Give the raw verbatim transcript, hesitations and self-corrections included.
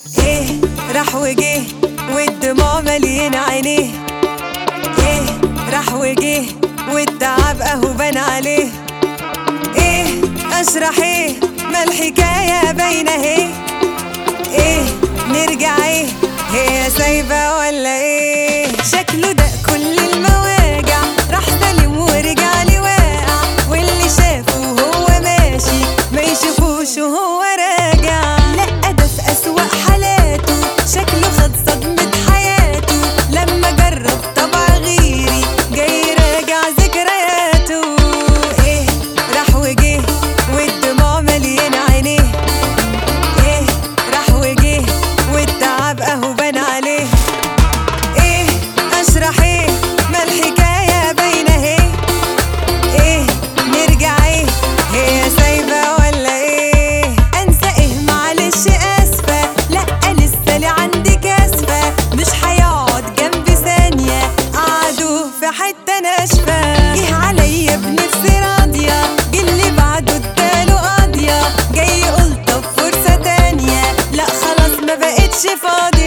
ايه راح وجه والدموع مليان عينيه، ايه راح وجه والتعب اهو بان عليه. ايه اشرح ايه ما الحكاية باينة اهي، ايه نرجع ايه هي سايبة ولا ايه؟ شكله ده كل المواجع راح سلم ورجع لي واقع، واللي شافه وهو ماشي ما يشوفوش وهو راجع. لا ده في أسوأ حالاته شكله خد صدمة حياته، لما جرب طبع غيري جاي راجع ذكرياته. ايه راح وجه والدموع مليان عينيه، ايه راح وجه والتعب اهو بان عليه. ايه اشرح ايه ما الحكاية باينة اهي، ايه نرجع ايه هي سايبة ولا ايه؟ انسى ايه معلش اسفة، لا لسه لي عندي كاسفة، مش هيقعد جنبي ثانية قعدوا في حتة ناشفة. جه عليا بنفسي راضية جه اللي بعده اداله قاضية، جاي قلت طب فرصة تانية لا خلاص ما بقتش فاضية.